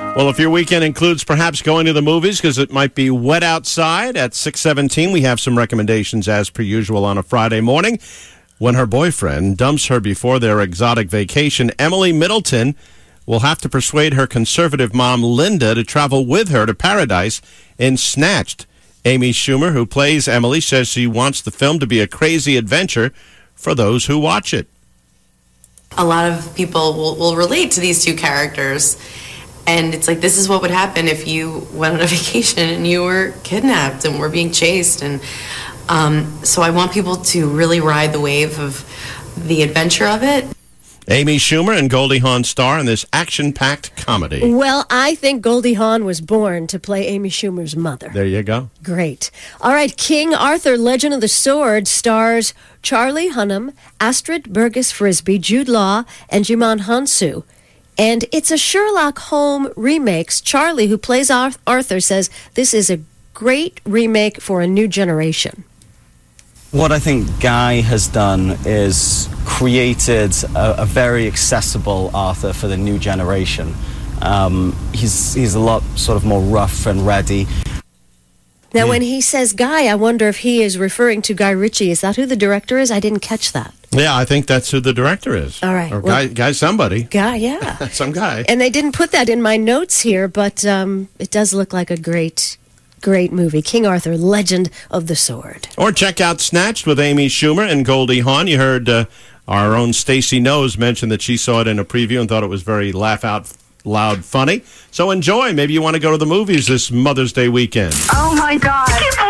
Well, if your weekend includes perhaps going to the movies because it might be wet outside, at 6:17, we have some recommendations as per usual on a Friday morning. When her boyfriend dumps her before their exotic vacation, Emily Middleton will have to persuade her conservative mom, Linda, to travel with her to paradise in Snatched. Amy Schumer, who plays Emily, says she wants the film to be a crazy adventure for those who watch it. A lot of people will relate to these two characters. And it's like, this is what would happen if you went on a vacation and you were kidnapped and were being chased. And so I want people to really ride the wave of the adventure of it. Amy Schumer and Goldie Hawn star in this action-packed comedy. Well, I think Goldie Hawn was born to play Amy Schumer's mother. There you go. Great. All right, King Arthur, Legend of the Sword stars Charlie Hunnam, Astrid Burgess Frisbee, Jude Law, and Jimon Hansu. And it's a Sherlock Holmes remake. Charlie, who plays Arthur, says this is a great remake for a new generation. What I think Guy has done is created a very accessible Arthur for the new generation. He's a lot sort of more rough and ready. Now, when he says Guy, I wonder if he is referring to Guy Ritchie. Is that who the director is? I didn't catch that. Yeah, I think that's who the director is. All right. Or guy somebody. Guy, yeah. Some guy. And they didn't put that in my notes here, but it does look like a great movie. King Arthur, Legend of the Sword. Or check out Snatched with Amy Schumer and Goldie Hawn. You heard our own Stacey Knowles mention that she saw it in a preview and thought it was very laugh-out-loud funny. So enjoy. Maybe you want to go to the movies this Mother's Day weekend. Oh, my God.